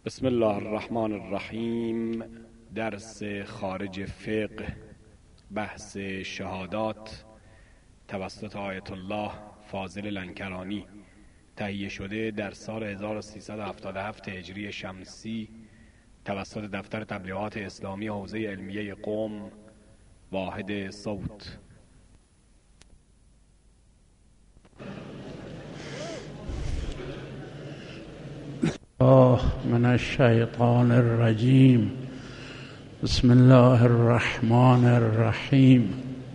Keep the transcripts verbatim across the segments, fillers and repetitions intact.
بسم الله الرحمن الرحیم. درس خارج فقه، بحث شهادات توسط آیت الله فاضل لنکرانی، تهیه شده در سال هزار و سیصد و هفتاد و هفت هجری شمسی توسط دفتر تبلیغات اسلامی حوزه علمیه قم، واحد صوت. من الشیطان الرجیم. بسم الله الرحمن الرحیم.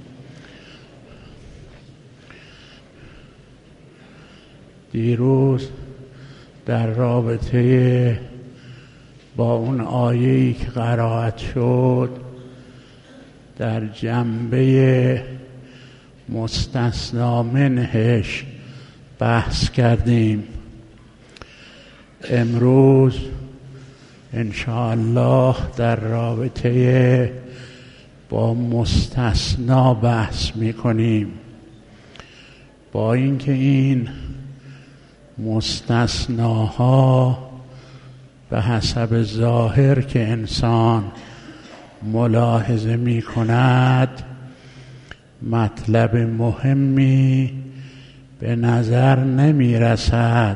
دیروز در رابطه با اون آیه‌ای که قرائت شد در جنبه مستثنی منهش بحث کردیم. امروز انشاءالله در رابطه با مستثنا بحث میکنیم، با اینکه این مستثناها به حسب ظاهر که انسان ملاحظه میکند مطلب مهمی به نظر نمیرسد،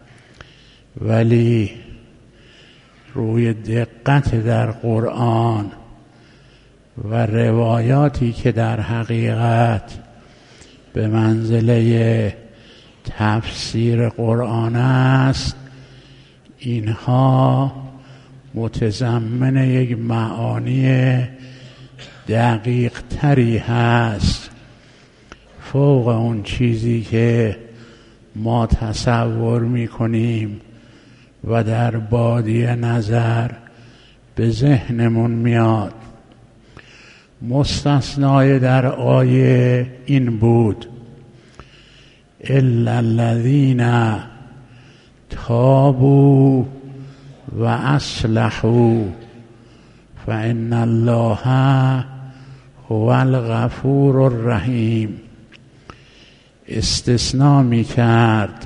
ولی روی دقت در قرآن و روایاتی که در حقیقت به منزله تفسیر قرآن است، اینها متضمن یک معانی دقیق تری هست، فوق اون چیزی که ما تصور میکنیم و در بادی نظر به ذهنمون میاد. مستثنای در آیه این بود: الا الذین تابوا و اصلحوا فان الله هو الغفور الرحیم. استثناء می کرد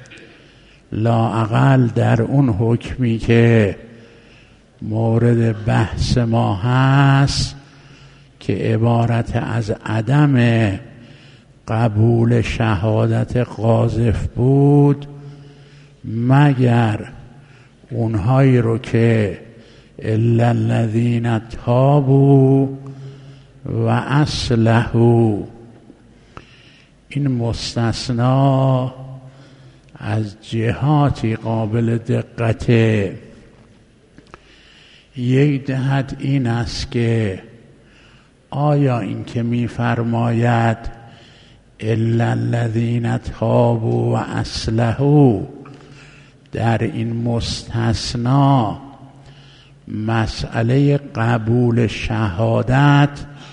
لااقل در اون حکمی که مورد بحث ما هست که عبارت از عدم قبول شهادت قاذف بود، مگر اونهایی رو که الا الذین تابوا و اصلحوا. این مستثنا از جهاتی قابل دقته. یک جهت این است که آیا این که می فرماید الا الذین تابوا و اصلحوا در این مستثنا مسئله قبول شهادت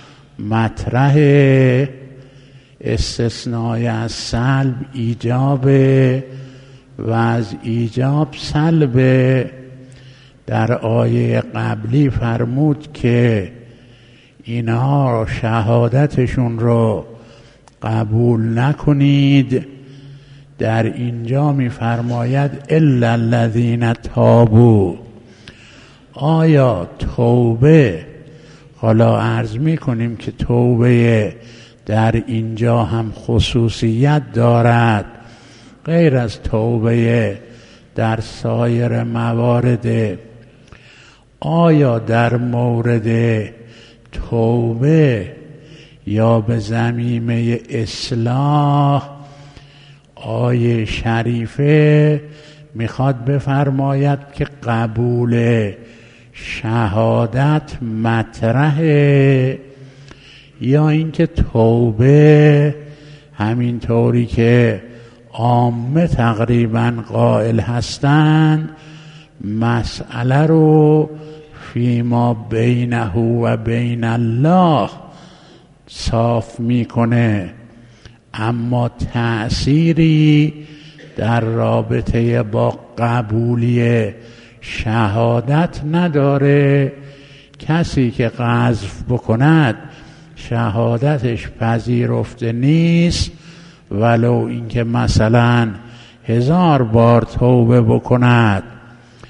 مطرحه؟ استثنای از سلب ایجاب و از ایجاب سلب. در آیه قبلی فرمود که اینها شهادتشون رو قبول نکنید، در اینجا می فرماید الا الذین تابوا. آیا توبه، حالا عرض می کنیم که توبه در اینجا هم خصوصیت دارد غیر از توبه در سایر موارد. آیا در مورد توبه یا به ضمیمه اصلاح آیه شریفه میخواد بفرماید که قبول شهادت مطرحه، یا اینکه توبه همین طوری که عامه تقریبا قائل هستند مسئله رو فیما بینه و بین الله صاف میکنه، اما تأثیری در رابطه با قبولی شهادت نداره. کسی که قذف بکند شهادتش پذیرفته نیست، ولو اینکه مثلا هزار بار توبه بکند.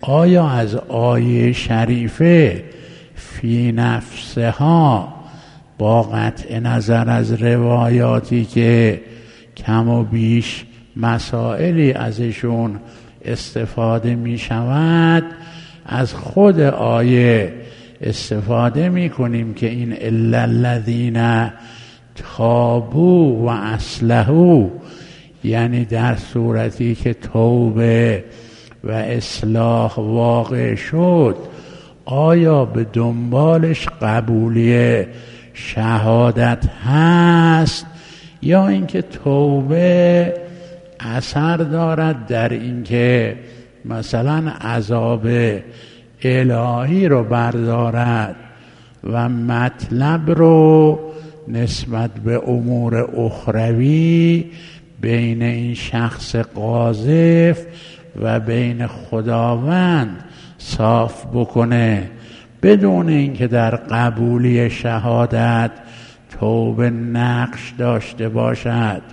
آیا از آیه شریفه فی نفسها با قطع نظر از روایاتی که کم و بیش مسائلی ازشون استفاده می شود، از خود آیه استفاده می کنیم که این الا الذین تابوا و اصلحوا، یعنی در صورتی که توبه و اصلاح واقع شد آیا به دنبالش قبولی شهادت هست، یا اینکه توبه اثر دارد در اینکه مثلا عذاب الهی رو بردارد و مطلب رو نسبت به امور اخروی بین این شخص قاذف و بین خداوند صاف بکنه، بدون اینکه در قبولی شهادت توبه نقش داشته باشد.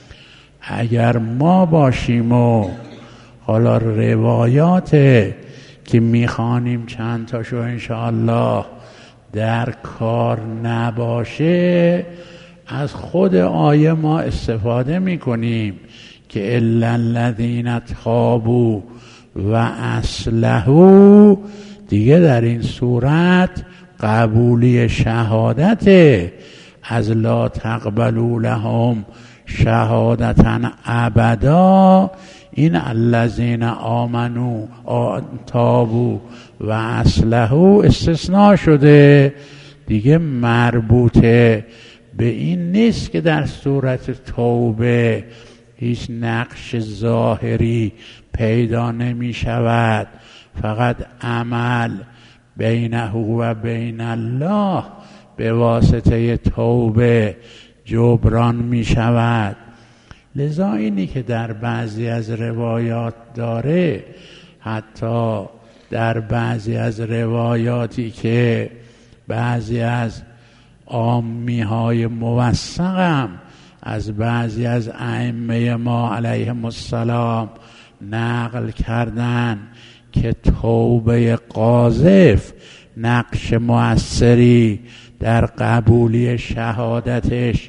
اگر ما باشیم و حالا روایات که میخوانیم چند تاشو انشاءالله در کار نباشه، از خود آیه ما استفاده میکنیم که الا الذین تابوا و اصلحوا، دیگه در این صورت قبولی شهادت از لا تقبلوا لهم شهادتا ابدا، این الذین آمنوا تابوا و اصلحوا استثناء شده، دیگه مربوطه به این نیست که در صورت توبه هیچ نقش ظاهری پیدا نمی شود، فقط عمل بینه و بین الله به واسطه توبه جبران می شود. لذا اینی که در بعضی از روایات داره، حتی در بعضی از روایاتی که بعضی از عامی های موثقم از بعضی از ائمه ما علیهم السلام نقل کردن که توبه قاذف نقش مؤثری در قبولی شهادتش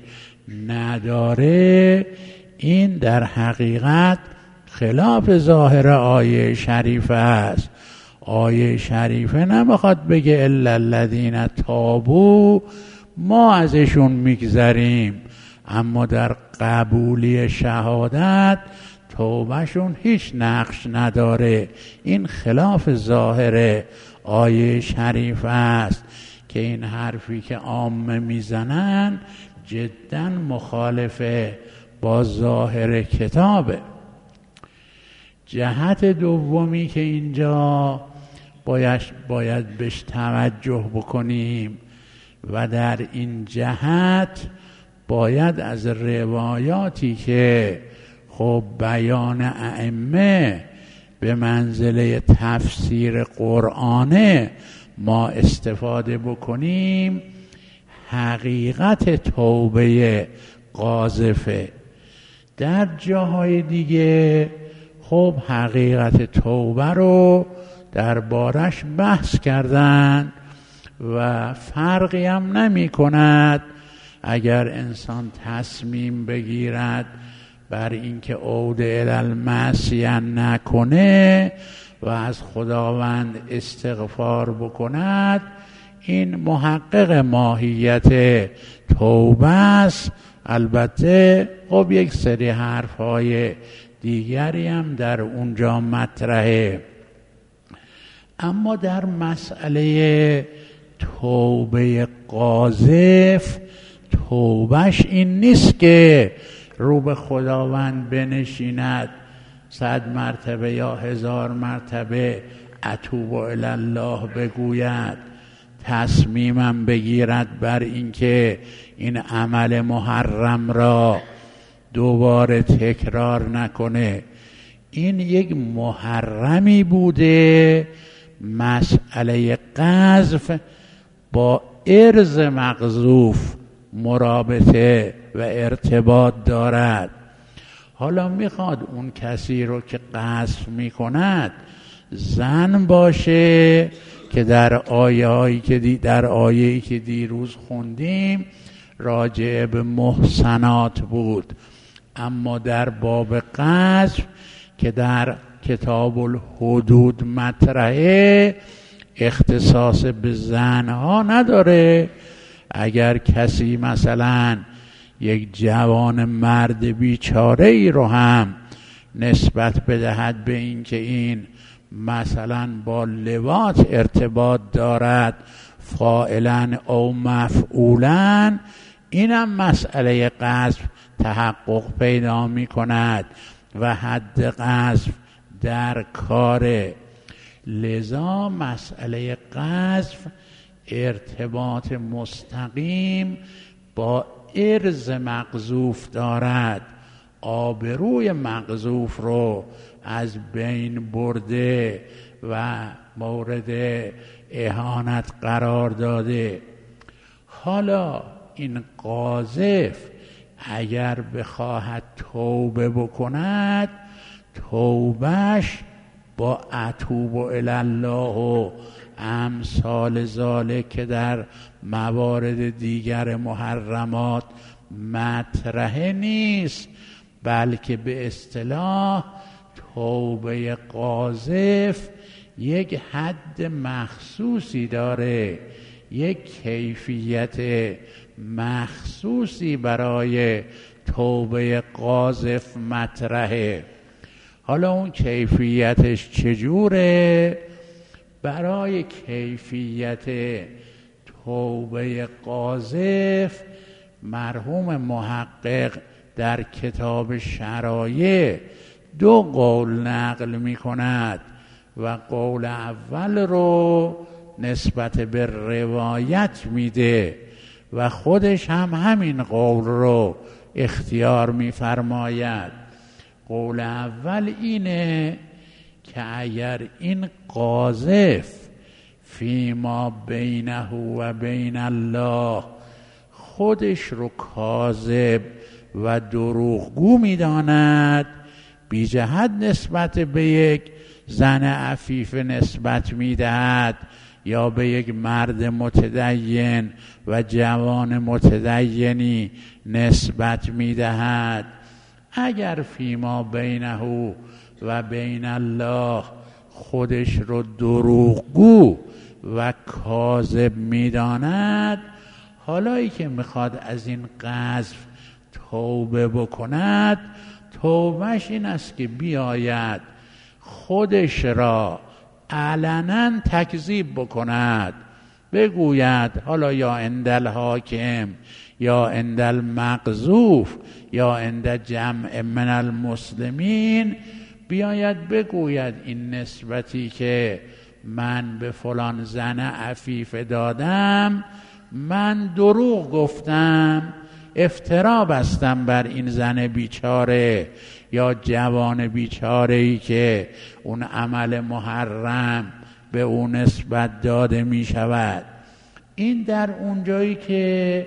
نداره، این در حقیقت خلاف ظاهر آیه شریفه است. آیه شریفه نمیخواد بگه الا الذین تابوا ما ازشون میگذریم، اما در قبولی شهادت توبهشون هیچ نقش نداره. این خلاف ظاهر آیه شریف است که این حرفی که عامه میزنن جدا مخالفه با ظاهر کتابه. جهت دومی که اینجا باید, باید بهش توجه بکنیم و در این جهت باید از روایاتی که خب بیان ائمه به منزله تفسیر قرآنه ما استفاده بکنیم. حقیقت توبه قاذفه. در جاهای دیگه خب حقیقت توبه رو دربارش بحث کردن و فرقی هم نمی کند اگر انسان تصمیم بگیرد بر اینکه عود الی المعصیه نکنه و از خداوند استغفار بکند، این محقق ماهیت توبه است. البته خب یک سری حرفهای دیگری هم در اونجا مطرحه. اما در مسئله توبه قاذف، توبهش این نیست که رو به خداوند بنشیند صد مرتبه یا هزار مرتبه اتوب الی الله بگوید، تصمیمم بگیرد بر اینکه این عمل محرم را دوباره تکرار نکنه. این یک محرمی بوده. مسئله قذف با ارض مقذوف مرابطه و ارتباط دارد. حالا میخواد اون کسی رو که قذف میکند زن باشه که در آیه هایی که دی در آیه‌ای که دیروز خوندیم راجع به محسنات بود. اما در باب قذف که در کتاب الحدود مطرحه اختصاص به زنها نداره. اگر کسی مثلا یک جوان مرد بیچاره ای رو هم نسبت بدهد به این که این مثلا با لواط ارتباط دارد فاعلا او مفعولا، اینم مسئله قذف تحقق پیدا می کند و حد قذف در کاره. لذا مسئله قذف ارتباط مستقیم با ارز مقذوف دارد. آبروی مقذوف رو از بین برده و مورد اهانت قرار داده. حالا این قاذف اگر بخواهد توبه بکند، توبهش با اتوب الی الله و امثال ذالک که در موارد دیگر محرمات مطرح نیست، بلکه به اصطلاح توبه قاذف یک حد مخصوصی داره، یک کیفیت مخصوصی برای توبه قاذف مطرحه. حالا اون کیفیتش چجوره؟ برای کیفیت توبه قاذف مرحوم محقق در کتاب شرایع دو قول نقل می کند و قول اول رو نسبت به روایت میده و خودش هم همین قول رو اختیار می فرماید. قول اول اینه که اگر این قاذف فیما بینه و بین الله خودش رو کاذب و دروغگو می‌داند، بی جهت نسبت به یک زن عفیف نسبت می‌دهد یا به یک مرد متدین و جوان متدینی نسبت می‌دهد، اگر فیما بینه و بین الله خودش رو دروغگو و کاذب می‌داند، حالایی که میخواد از این قذف توبه بکند، توبهش این است که بیاید خودش را علنا تکذیب بکند، بگوید حالا یا عند الحاکم یا عند المقذوف یا عند جمع من المسلمین، بیاید بگوید این نسبتی که من به فلان زن عفیف دادم من دروغ گفتم، افترا بستم بر این زن بیچاره یا جوان بیچاره ای که اون عمل محرم به اون نسبت داده می شود. این در اون جایی که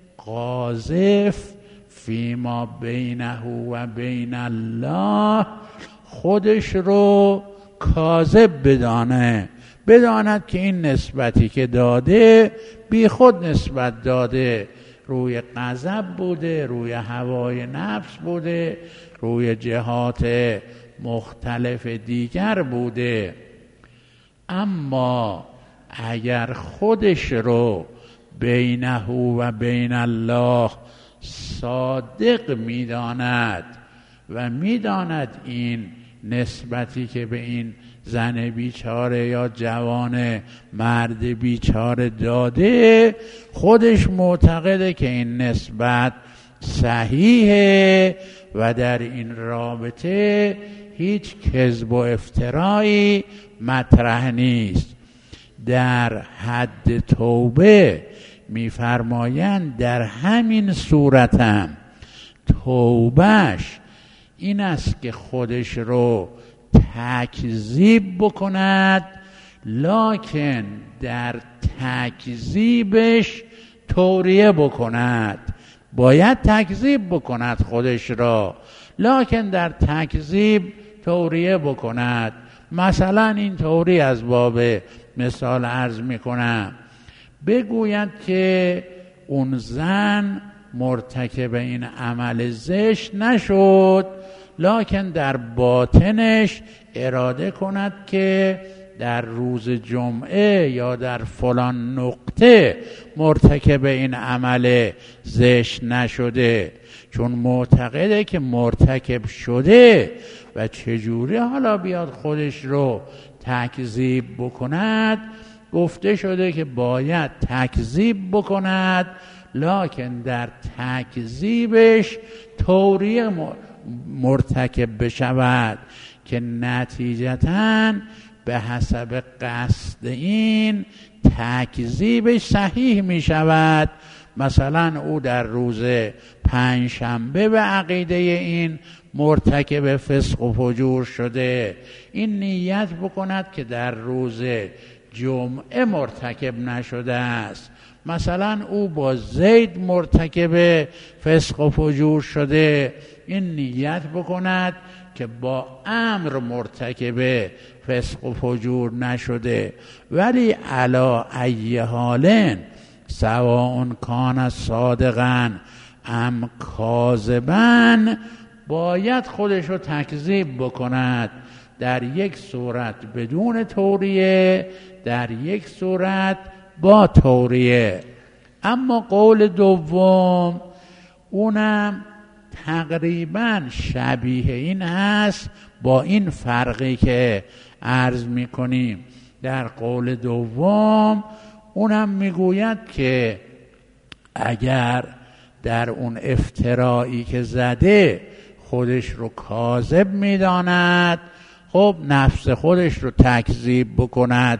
قاذف فیما بینه و بین الله خودش رو کاذب بدانه، بداند که این نسبتی که داده بی خود نسبت داده، روی غضب بوده، روی هوای نفس بوده، روی جهات مختلف دیگر بوده. اما اگر خودش رو بینه و بین الله صادق میداند و میداند این نسبتی که به این زن بیچاره یا جوان مرد بیچاره داده، خودش معتقده که این نسبت صحیحه و در این رابطه هیچ کذب و افترایی مطرح نیست. در حد توبه می‌فرمایند در همین صورتم توبهش این است که خودش رو تکذیب بکند، لکن در تکذیبش توریه بکند. باید تکذیب بکند خودش را، لکن در تکذیب توریه بکند. مثلا این طوری از باب مثال عرض میکنم، بگوید که اون زن مرتکب این عمل زشت نشد، لکن در باطنش اراده کند که در روز جمعه یا در فلان نقطه مرتکب این عمل زشت نشده، چون معتقده که مرتکب شده و چجوری حالا بیاد خودش رو تکذیب بکند. گفته شده که باید تکذیب بکند، لکن در تکذیبش طوری مرتکب بشود که نتیجتاً به حسب قصد این تکذیبش صحیح می شود. مثلا او در روز پنجشنبه به عقیده این مرتکب فسق و فجور شده، این نیت بکند که در روز جمعه مرتکب نشده است. مثلا او با زید مرتکب فسق و فجور شده، این نیت بکند که با امر مرتکب فسق و فجور نشده. ولی علا ای حالن سواء کان صادقا ام کاذبا، باید خودش رو تکذیب بکند، در یک صورت بدون توریه، در یک صورت با توریه. اما قول دوم اونم تقریبا شبیه این هست، با این فرقی که عرض میکنیم. در قول دوم اونم میگوید که اگر در اون افترایی که زده خودش رو کاذب میداند، خب نفس خودش رو تکذیب بکند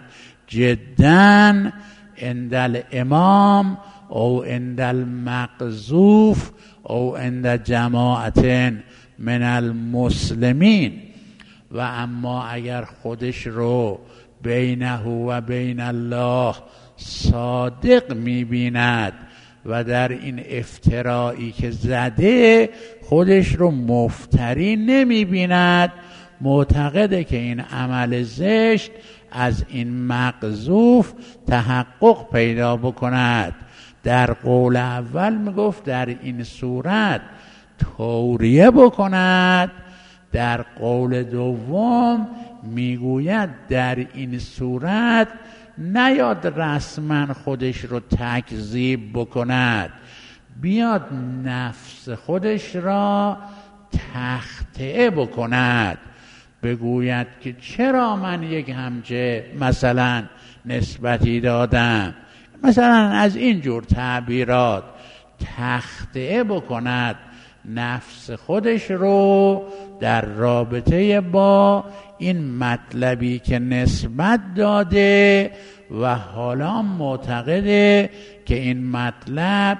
جداً عند الامام او عند المقذوف او عند جماعت من المسلمین. و اما اگر خودش رو بینه و بین الله صادق میبیند و در این افترایی که زده خودش رو مفتری نمیبیند، معتقده که این عمل زشت از این مقذوف تحقق پیدا بکند، در قول اول میگفت در این صورت توریه بکند، در قول دوم میگوید در این صورت نیاد رسما خودش رو تکذیب بکند، بیاد نفس خودش را تخطئه بکند، بگوید که چرا من یک همچه مثلا نسبتی دادم، مثلا از این جور تعبیرات تخطئه بکند نفس خودش رو در رابطه با این مطلبی که نسبت داده و حالا معتقده که این مطلب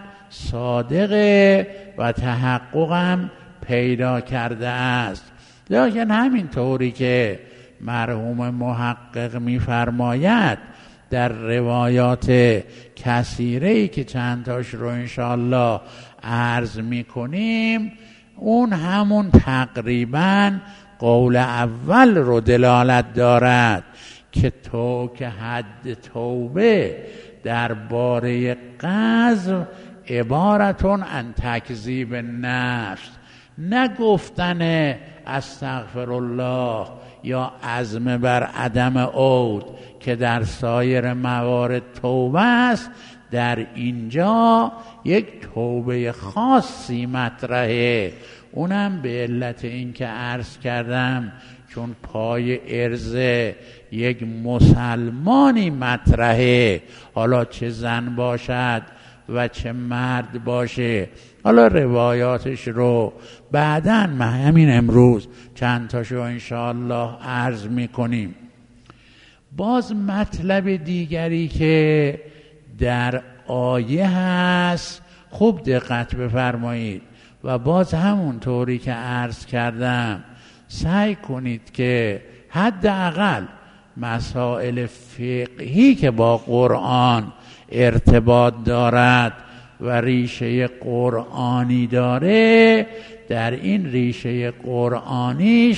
صادقه و تحققم پیدا کرده است. لیکن همین طوری که مرحوم محقق می‌فرماید در روایات کثیره‌ای که چند تاش رو انشاءالله عرض می‌کنیم، اون همون تقریباً قول اول رو دلالت دارد که تو که حد توبه در باره قذف عبارتون عن تکذیب نفس، نگفتن استغفر الله یا عزم بر عدم عود که در سایر موارد توبه است، در اینجا یک توبه خاصی مطرحه، اونم به علت این که عرض کردم چون پای ارز یک مسلمانی مطرحه، حالا چه زن باشد و چه مرد باشه. حالا روایاتش رو بعداً ما همین امروز چند تاشو انشاءالله عرض میکنیم. باز مطلب دیگری که در آیه هست خوب دقت بفرمایید و باز همون طوری که عرض کردم سعی کنید که حداقل مسائل فقهی که با قرآن ارتباط دارد و ریشه قرآنی داره، در این ریشه قرآنیش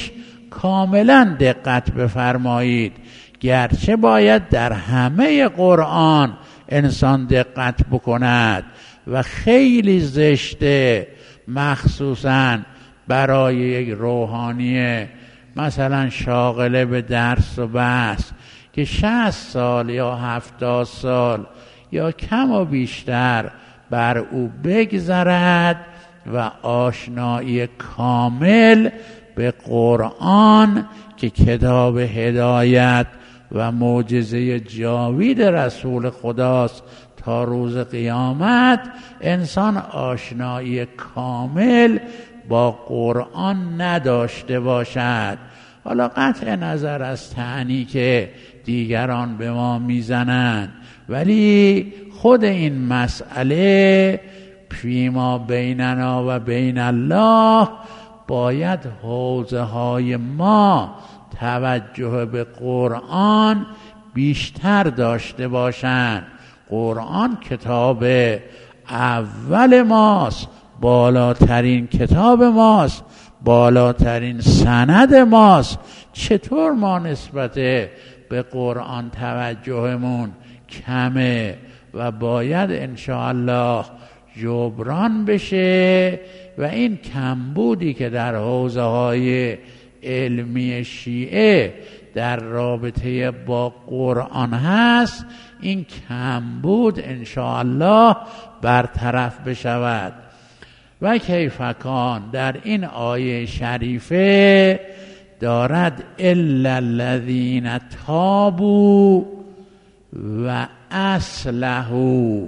کاملا دقت بفرمایید، گرچه باید در همه قرآن انسان دقت بکند و خیلی زشته مخصوصاً برای یک روحانیه مثلا شاغله به درس و بحث که شصت سال یا هفتاد سال یا کم و بیشتر بر او بگذرد و آشنایی کامل به قرآن که کتاب هدایت و معجزه جاوید رسول خداست تا روز قیامت، انسان آشنایی کامل با قرآن نداشته باشد. حالا قطع نظر از طعنی که دیگران به ما میزنند، ولی خود این مسئله فیما بیننا و بین الله باید حوزه های ما توجه به قرآن بیشتر داشته باشند. قرآن کتاب اول ماست، بالاترین کتاب ماست، بالاترین سند ماست. چطور ما نسبت به قرآن توجهمون کمه و باید انشاءالله جبران بشه و این کمبودی که در حوزه های علمی شیعه در رابطه با قرآن هست، این کمبود انشاءالله برطرف بشود. و کیفکان در این آیه شریفه دارد الا الذین تابوا و اصلحوا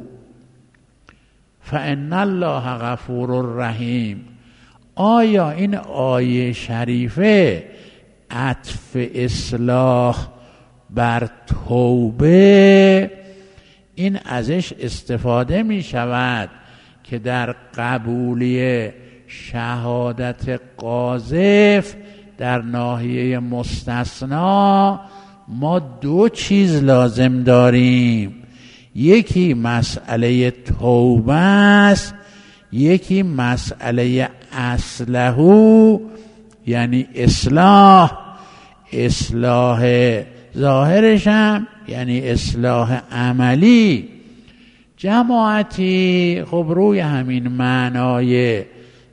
فان الله غفور رحیم. آیا این آیه شریفه عطف اصلاح بر توبه این ازش استفاده می شود که در قبولی شهادت قاذف در ناحیه مستثنا ما دو چیز لازم داریم، یکی مسئله توبه است، یکی مسئله اصلحو یعنی اصلاح. اصلاح ظاهرش هم یعنی اصلاح عملی. جماعتی خب روی همین معنای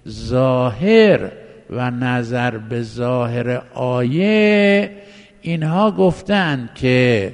ظاهر و نظر به ظاهر آیه اینها گفتند که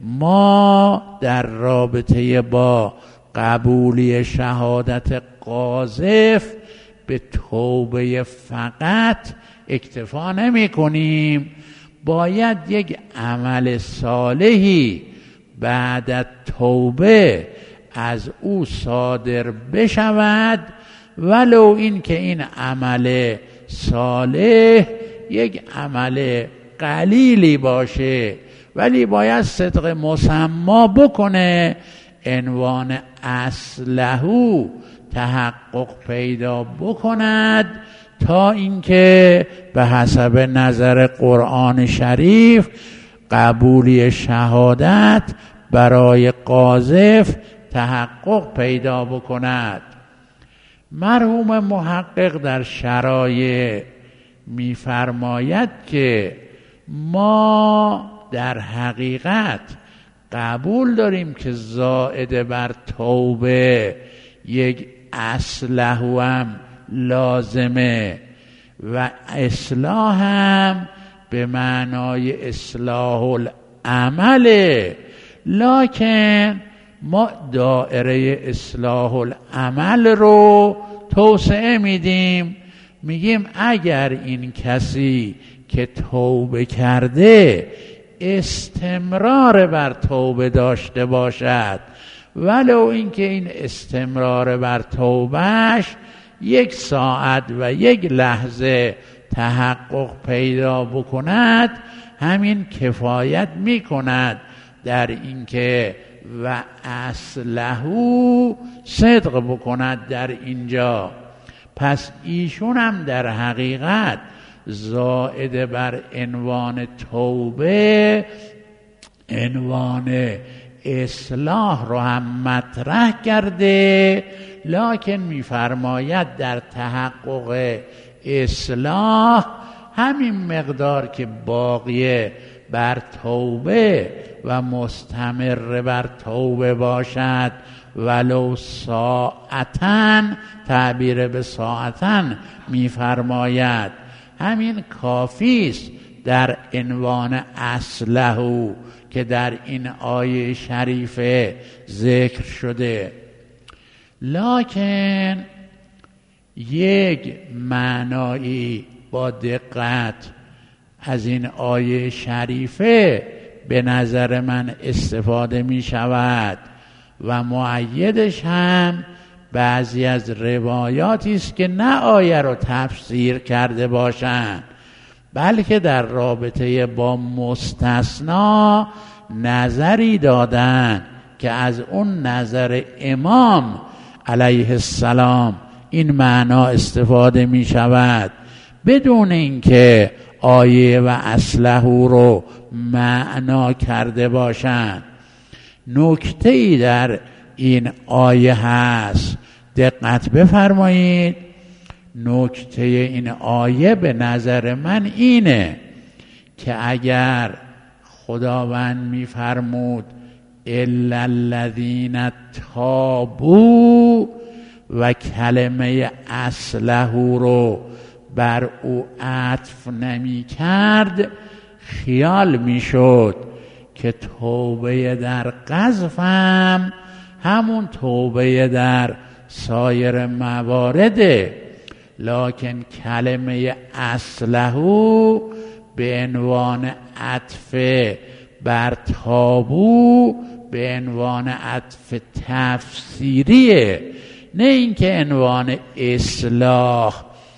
ما در رابطه با قبولی شهادت قاذف به توبه فقط اکتفا نمی کنیم، باید یک عمل صالحی بعد از توبه از او صادر بشود، ولو این که این عمل صالح یک عمل قلیلی باشه، ولی باید صدق مسما بکنه، عنوان اصلحو تحقق پیدا بکند تا اینکه به حسب نظر قرآن شریف قبولی شهادت برای قاذف تحقق پیدا بکند. مرحوم محقق در شرایع می‌فرماید که ما در حقیقت قبول داریم که زائد بر توبه یک اصلحو هم لازمه و اصلاح هم به معنای اصلاح العمله، لکن ما دائره اصلاح العمل رو توسعه میدیم، میگیم اگر این کسی که توبه کرده استمرار بر توبه داشته باشد، ولو اینکه این استمرار بر توبهش یک ساعت و یک لحظه تحقق پیدا بکند، همین کفایت میکند در اینکه و اصلحو صدق بکند در اینجا. پس ایشون هم در حقیقت زائد بر عنوان توبه عنوان اصلاح رو هم مطرح کرده، لکن میفرماید در تحقق اصلاح همین مقدار که باقیه بر توبه و مستمر بر توبه باشد، ولو ساعتن، تعبیر به ساعتن میفرماید، همین کافیست در عنوان اصله که در این آیه شریفه ذکر شده. لکن یک معنایی با دقت از این آیه شریفه به نظر من استفاده می شود و مؤیدش هم بعضی از روایاتی است که نه آیه رو تفسیر کرده باشند، بلکه در رابطه با مستثنا نظری دادن که از اون نظر امام علیه السلام این معنا استفاده می شود، بدون اینکه آیه و اصله رو معنا کرده باشند. نکته‌ای در این آیه هست، دقت بفرمایید. نکته این آیه به نظر من اینه که اگر خداوند می‌فرمود الا الذین تابوا و کلمه اصله رو بر او عطف نمی کرد، خیال می شد که توبه در قذف هم همون توبه در سایر موارده، لکن کلمه اصله به عنوان عطف بر تابو به عنوان عطف تفسیریه، نه اینکه عنوان اصلاح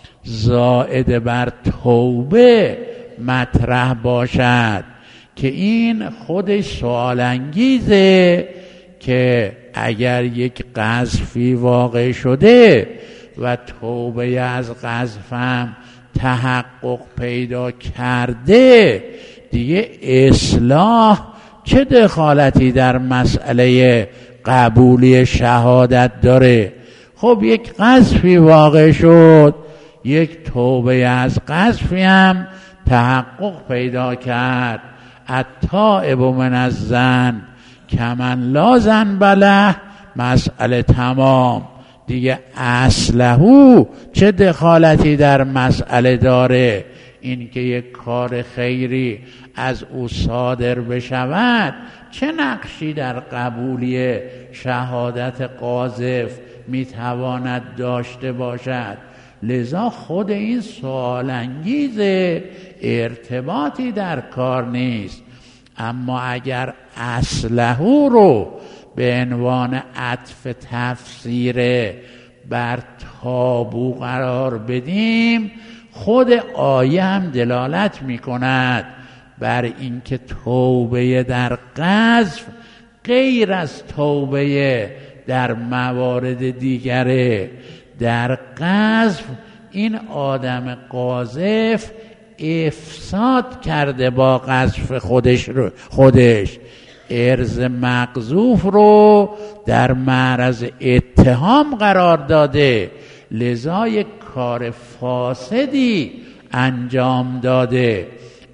زائد بر توبه مطرح باشد، که این خودش سوال انگیزه که اگر یک قذفی واقع شده و توبه از قذفم تحقق پیدا کرده، دیگه اصلاح چه دخالتی در مسئله قبولی شهادت داره؟ خب یک قذفی واقع شد، یک توبه از قذفی هم تحقق پیدا کرد، التائب من الذنب کمن لا ذنب له، مسئله تمام دیگه. اصله چه دخالتی در مسئله داره؟ این که یک کار خیری از او صادر بشود چه نقشی در قبولی شهادت قاذف میتواند داشته باشد؟ لذا خود این سوال انگیزه، ارتباطی در کار نیست. اما اگر اصله رو به عنوان عطف تفسیر بر تابو قرار بدیم، خود آیه هم دلالت می کند بر اینکه توبه در قذف غیر از توبه در موارد دیگره. در قذف این آدم قاذف افساد کرده با قذف خودش رو خودش ارز مقذوف رو در معرض اتهام قرار داده، لذا یک کار فاسدی انجام داده.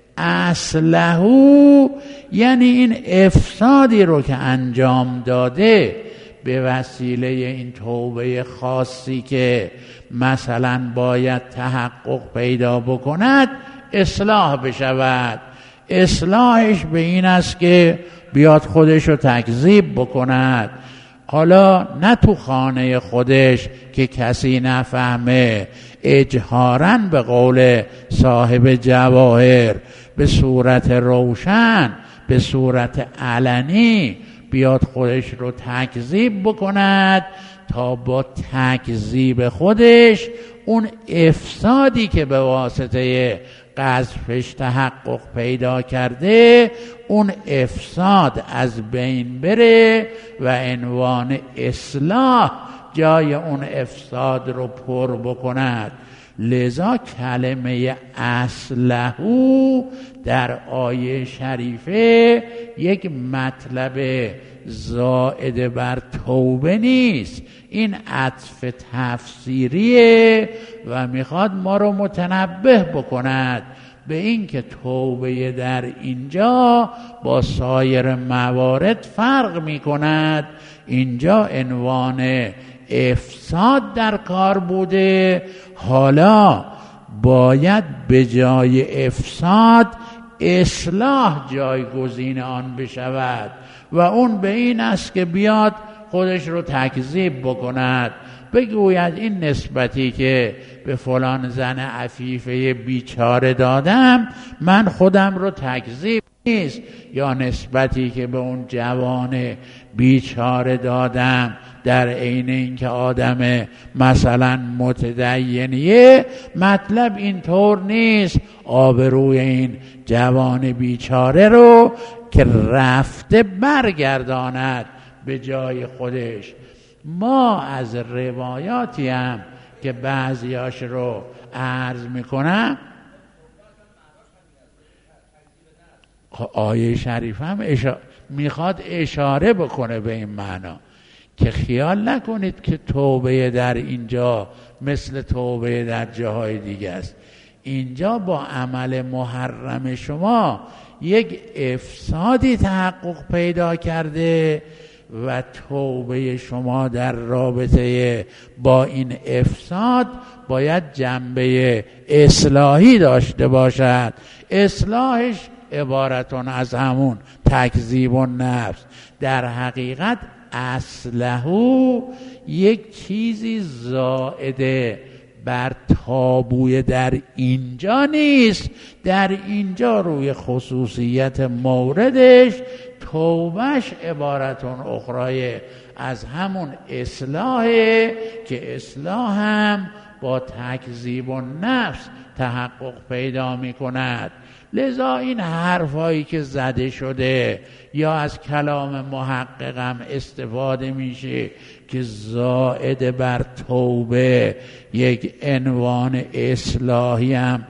اصله یعنی این افسادی رو که انجام داده به وسیله این توبه خاصی که مثلا باید تحقق پیدا بکند اصلاح بشود. اصلاحش به این است که بیاد خودش رو تکذیب بکند، حالا نه تو خانه خودش که کسی نفهمه، اجهاراً به قول صاحب جواهر به صورت روشن، به صورت علنی بیاد خودش رو تکذیب بکند تا با تکذیب خودش اون افسادی که به واسطه قذفش تحقق پیدا کرده اون افساد از بین بره و عنوان اصلاح جای اون افساد رو پر بکند. لذا کلمه اصلحو در آیه شریفه یک مطلب زائد بر توبه نیست، این عطف تفسیریه و میخواد ما رو متنبه بکند به این که توبه در اینجا با سایر موارد فرق میکند. اینجا عنوان افساد در کار بوده، حالا باید به جای افساد اصلاح جایگزین آن بشود و اون به این است که بیاد خودش رو تکذیب بکند، بگوید این نسبتی که به فلان زن عفیفه بیچاره دادم من خودم رو تکذیب نیست، یا نسبتی که به اون جوان بیچاره دادم در عین اینکه آدم مثلا متدینیه، مطلب اینطور نیست. آبروی این جوان بیچاره رو که رفته برگرداند به جای خودش. ما از روایاتی هم که بعضیاش رو عرض میکنم، آیه شریف هم اشاره میخواد اشاره بکنه به این معنا که خیال نکنید که توبه در اینجا مثل توبه در جاهای دیگه است. اینجا با عمل محرم شما یک افسادی تحقق پیدا کرده و توبه شما در رابطه با این افساد باید جنبه اصلاحی داشته باشد. اصلاحش عبارتون از همون تکذیب النفس. در حقیقت اصلحو یک چیزی زائده بر تابوی در اینجا نیست، در اینجا روی خصوصیت موردش توبهش عبارتون اخرای از همون اصلاحه که اصلاح هم با تکذیب النفس تحقق پیدا می کند. لذا این حرفایی که زده شده یا از کلام محققم استفاده میشه که زائد بر توبه یک عنوان اصلاحی هم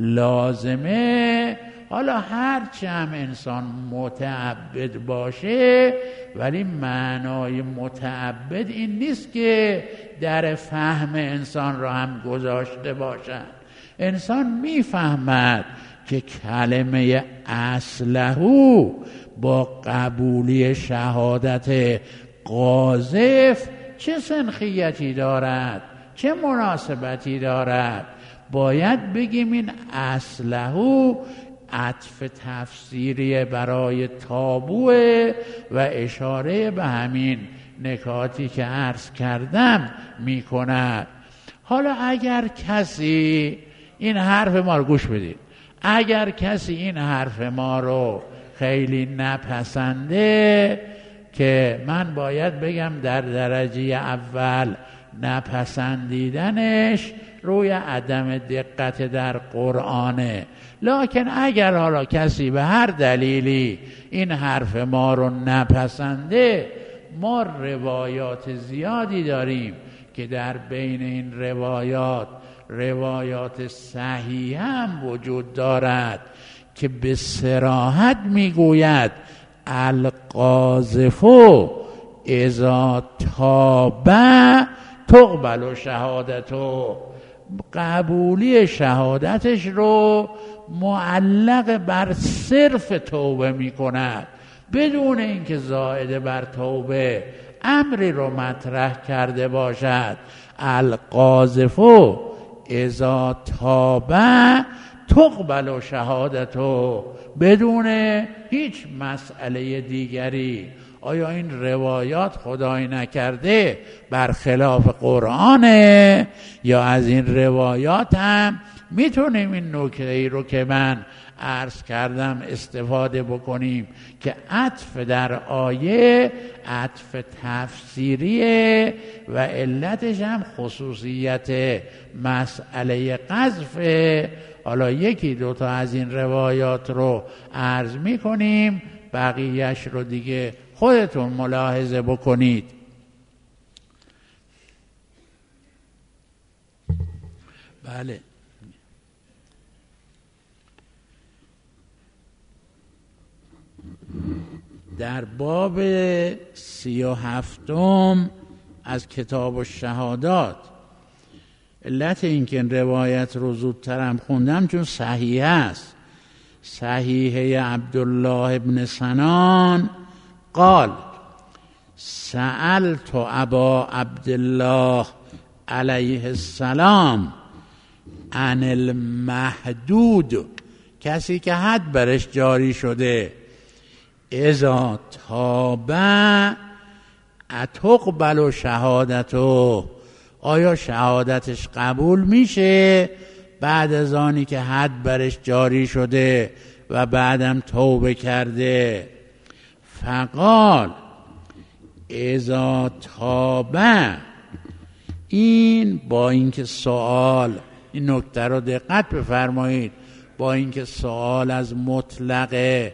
لازمه، حالا هرچه هم انسان متعبد باشه ولی معنای متعبد این نیست که در فهم انسان را هم گذاشته باشد. انسان میفهمد که کلمه اصلحو با قبولی شهادت قاذف چه سنخیتی دارد، چه مناسبتی دارد. باید بگیم این اصلحو عطف تفسیری برای تابوه و اشاره به همین نکاتی که عرض کردم می کند. حالا اگر کسی این حرف ما رو گوش بدید، اگر کسی این حرف ما رو خیلی نپسنده، که من باید بگم در درجه اول نپسندیدنش روی عدم دقت در قرآنه، لکن اگر حالا کسی به هر دلیلی این حرف ما رو نپسنده، ما روایات زیادی داریم که در بین این روایات روایات صحیح هم وجود دارد که به صراحت میگوید القاذف اذا تاب تقبل و شهادتو، قبولی شهادتش رو معلق بر صرف توبه می کند بدون اینکه زائد بر توبه امری رو مطرح کرده باشد. القاذف اذا تاب تقبل و شهادتو، بدون هیچ مسئله دیگری. آیا این روایات خدای نکرده برخلاف قرآنه؟ یا از این روایات هم میتونیم این نکته ای رو که من عرض کردم استفاده بکنیم که عطف در آیه عطف تفسیریه و علتش هم خصوصیت مسئله قذفه. حالا یکی دوتا از این روایات رو عرض میکنیم، بقیهش رو دیگه خودتون ملاحظه بکنید. بله. در باب سی و هفتم از کتاب الشهادات، علت این که روایت رو زودترم خوندم چون صحیح است. صحیح عبدالله ابن سنان قال سألت ابا عبدالله علیه السلام عن المحدود، کسی که حد برش جاری شده، اذا تابع اتقبل شهادتو، آیا شهادتش قبول میشه بعد از آنی که حد برش جاری شده و بعدم توبه کرده؟ فقال اذا تابع، این با اینکه سوال، این نکته رو دقت بفرمایید، با اینکه سوال از مطلق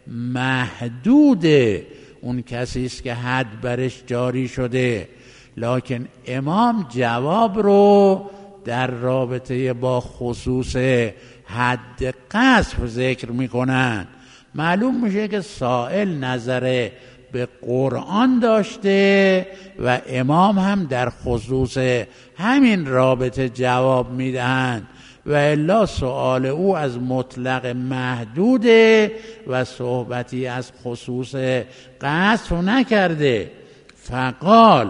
محدود اون کسی است که حد برش جاری شده، لکن امام جواب رو در رابطه با خصوص حد قذف ذکر میکنن. معلوم میشه که سائل نظر به قرآن داشته و امام هم در خصوص همین رابطه جواب میدهند و الا سؤال او از مطلق محدوده و صحبتی از خصوص قصف نکرده. فقال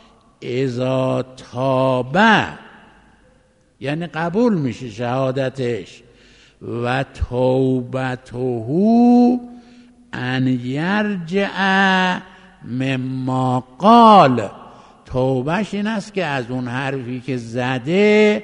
اذا تابع، یعنی قبول میشه شهادتش، و توبته ان یرجع مما قال، توبهش این است که از اون حرفی که زده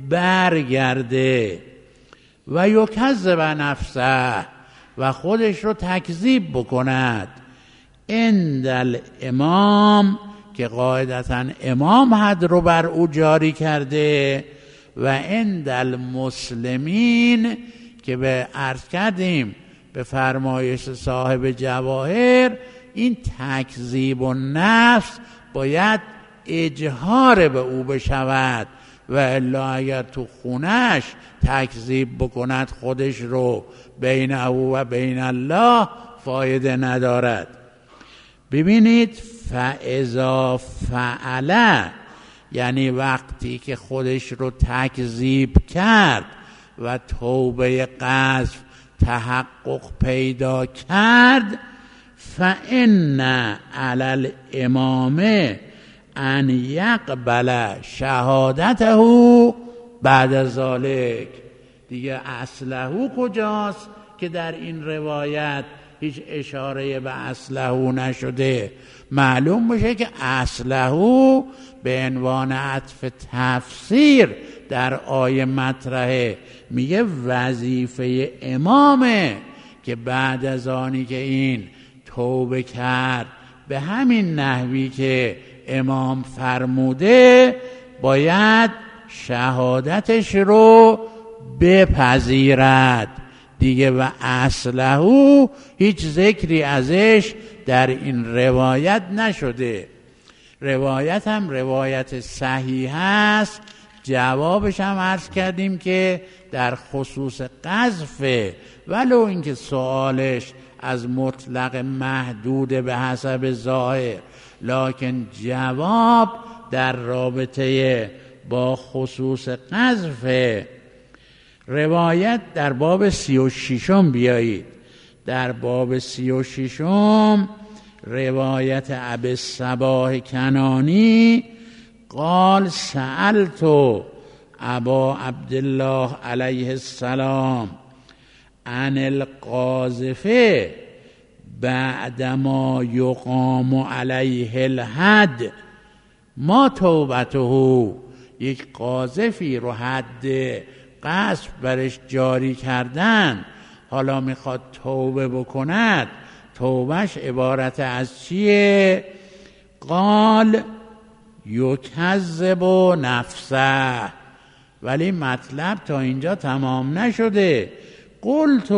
برگرده، و یکذب نفسه، و خودش رو تکذیب بکند، عند الامام، که قاعدتا امام حد رو بر او جاری کرده، و عند المسلمین، که به عرض کردیم به فرمایش صاحب جواهر این تکذیب و نفس باید اجهار به او بشود و الا اگر تو خونش تکذیب بکند خودش رو بین او و بین الله فایده ندارد. ببینید فاذا فعل، یعنی وقتی که خودش رو تکذیب کرد و توبه قذف تحقق پیدا کرد، فإن علی الامام ان یقبل شهادته بعد ذلک. دیگه اصله کجاست که در این روایت هیچ اشاره به اصله نشده؟ معلوم میشه که اصله به عنوان عطف تفسیر در آیه مطرحه، میگه وظیفه امامه که بعد از آنی که این توبه کرد به همین نحوی که امام فرموده باید شهادتش رو بپذیرد دیگه. و اصله هیچ ذکری ازش در این روایت نشده. روایت هم روایت صحیح است. جوابش هم عرض کردیم که در خصوص قذف، ولو اینکه سوالش از مطلق محدود به حسب ظاهر، لکن جواب در رابطه با خصوص قذف. روایت در باب سی و ششم بیایید. در باب سی و ششم روایت ابی الصباح کنانی قال سألت ابا عبدالله علیه السلام عن القاذف بعدما یقام علیه الحد ما توبته. یک قاذفی رو حد قذف برش جاری کردن، حالا میخواد توبه بکند، توبهش عبارت از چیه؟ قال یکذب نفسه. ولی مطلب تا اینجا تمام نشده. قلت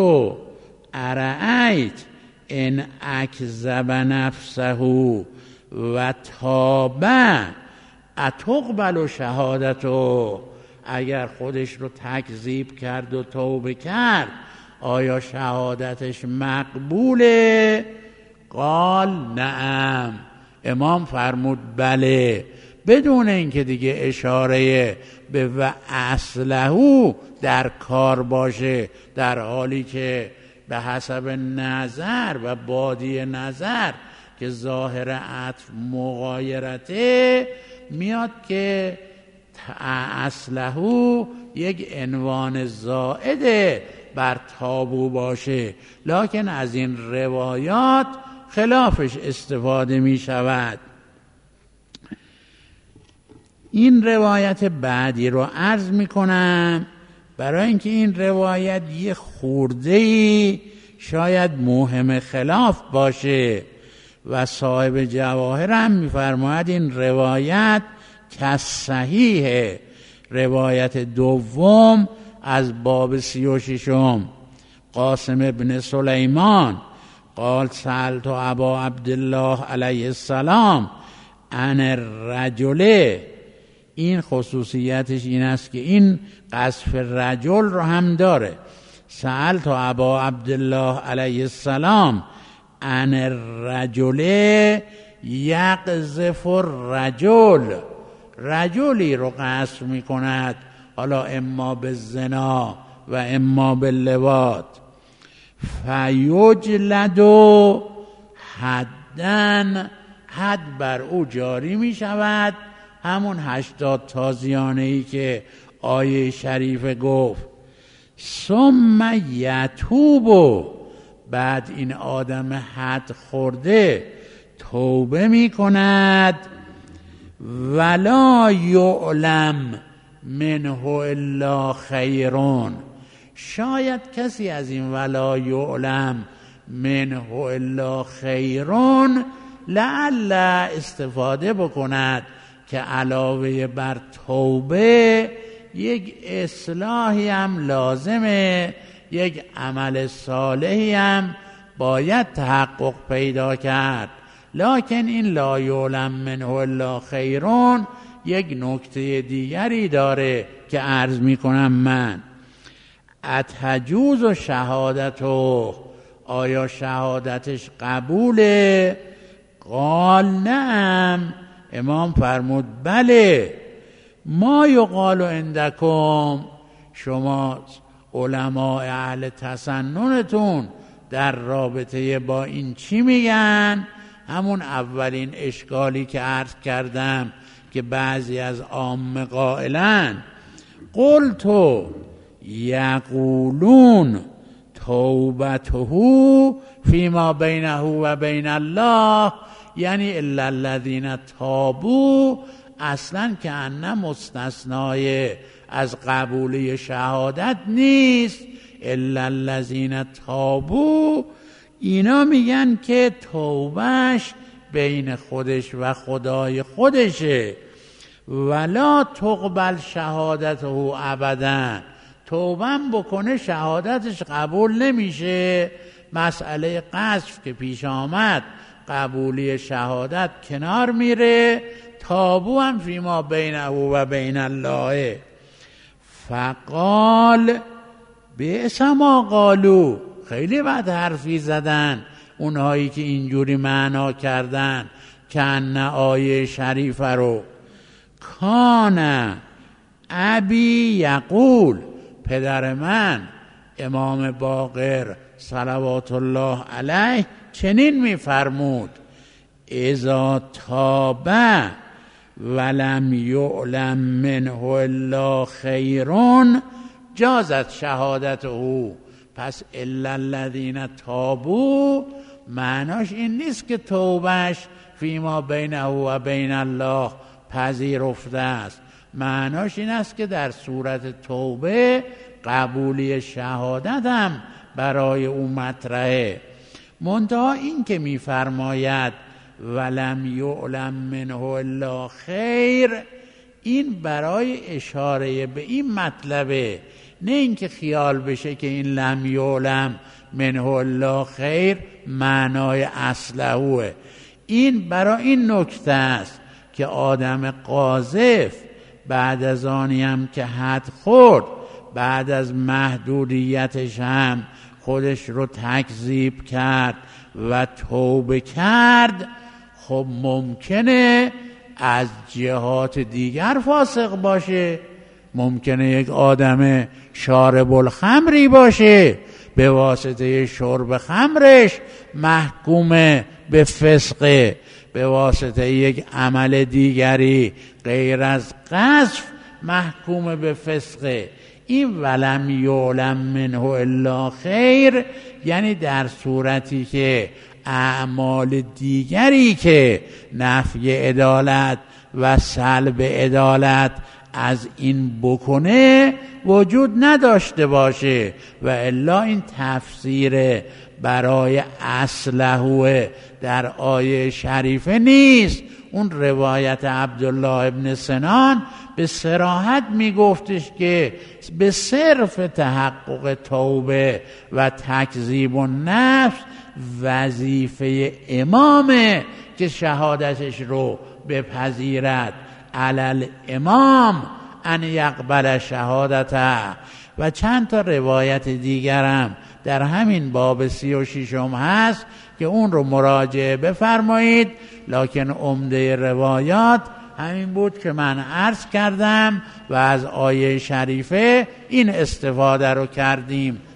ارأیت ان اکذب نفسه و تابه اتقبل شهادته. اگر خودش رو تکذیب کرد و توبه کرد آیا شهادتش مقبوله؟ قال نعم. امام فرمود بله، بدون اینکه دیگه اشاره به و اصلهو در کار باشه، در حالی که به حسب نظر و بادی نظر که ظاهر عطف مغایرته میاد که اصلهو یک عنوان زائده بر تابو باشه، لکن از این روایات خلافش استفاده می شود. این روایت بعدی رو عرض می کنم برای اینکه این روایت یه خورده‌ای شاید موهم خلاف باشه و صاحب جواهر هم می فرماید این روایت که صحیحه. روایت دوم از باب سی و ششم قاسم ابن سلیمان قال سألت ابا عبدالله علیه السلام عن الرجل. این خصوصیتش این است که این قذف رجل رو هم داره. سألت ابا عبدالله علیه السلام عن الرجل یقذف الرجل، رجلی رو قذف می کند، حالا اما به زنا و اما به لواط. فیجلد حدن، حد بر او جاری می شود، همون هشتاد تازیانه ای که آیه شریف گفت. ثم یتوب، بعد این آدم حد خورده توبه می کند. ولا یعلم منه الا خیرون، شاید کسی از این ولا یعلم منه الا خیرون لعل استفاده بکند که علاوه بر توبه یک اصلاحی هم لازمه، یک عمل صالحی هم باید تحقق پیدا کرد. لکن این لا یعلم منه الا خیرون یک نکته دیگری داره که عرض می کنم من. اتجوز و شهادتو، آیا شهادتش قبوله؟ قال نعم. امام فرمود بله. ما یقال عندکم، شما علماء اهل تسننتون در رابطه با این چی میگن؟ همون اولین اشکالی که عرض کردم که بعضی از عام قائلن. قلتو یقولون توبته فیما بینه و بین الله، یعنی الا الذین تابوا، اصلا که انه مستثنای از قبولی شهادت نیست. الا الذین تابوا، اینا میگن که توبهش بین خودش و خدای خودشه. ولا تقبل شهادته ابدا، توبم بکنه شهادتش قبول نمیشه. مسئله قذف که پیش آمد قبولی شهادت کنار میره، تابو هم فیما بینه و بین الله. فقال بئس ما قالو، خیلی بد حرفی زدن اونهایی که اینجوری معنا کردن که ان آیه شریفه رو. کان ابی یقول، پدر من امام باقر صلوات الله علیه چنین میفرمود: اذا تابه ولم یعلم منه الا خیرون جازت شهادته. پس الا الذین تابوا معناش این نیست که توبهش فیما بینه و بین الله پذیرفته است. معناش این است که در صورت توبه قبولی شهادت هم برای او مطرحه. منتها این که می‌فرماید ولم یعلم منه الا خیر، این برای اشاره به این مطلبه، نه اینکه خیال بشه که این لم یعلم منه الا خیر معنای اصلهوه. این برای این نکته است که آدم قاذف بعد از آنی هم که حد خورد، بعد از محدودیتش هم خودش رو تکذیب کرد و توبه کرد، خب ممکنه از جهات دیگر فاسق باشه. ممکنه یک آدم شارب الخمری باشه، به واسطه شرب خمرش محکوم به فسقه، به واسطه یک عمل دیگری غیر از قذف محکوم به فسقه. این ولم یعلم منه الا خیر، یعنی در صورتی که اعمال دیگری که نفی عدالت و سلب عدالت از این بکنه وجود نداشته باشه، و الا این تفسیر برای اصلحه در آیه شریفه نیست. اون روایت عبدالله ابن سنان به صراحت میگفتش که به صرف تحقق توبه و تکذیب النفس وظیفه امامه که شهادتش رو بپذیرد. علل امام ان یقبل شهادته. و چند تا روایت دیگرم در همین باب سی و ششم هست که اون رو مراجعه بفرمایید، لکن عمده روایات همین بود که من عرض کردم و از آیه شریفه این استفاده رو کردیم.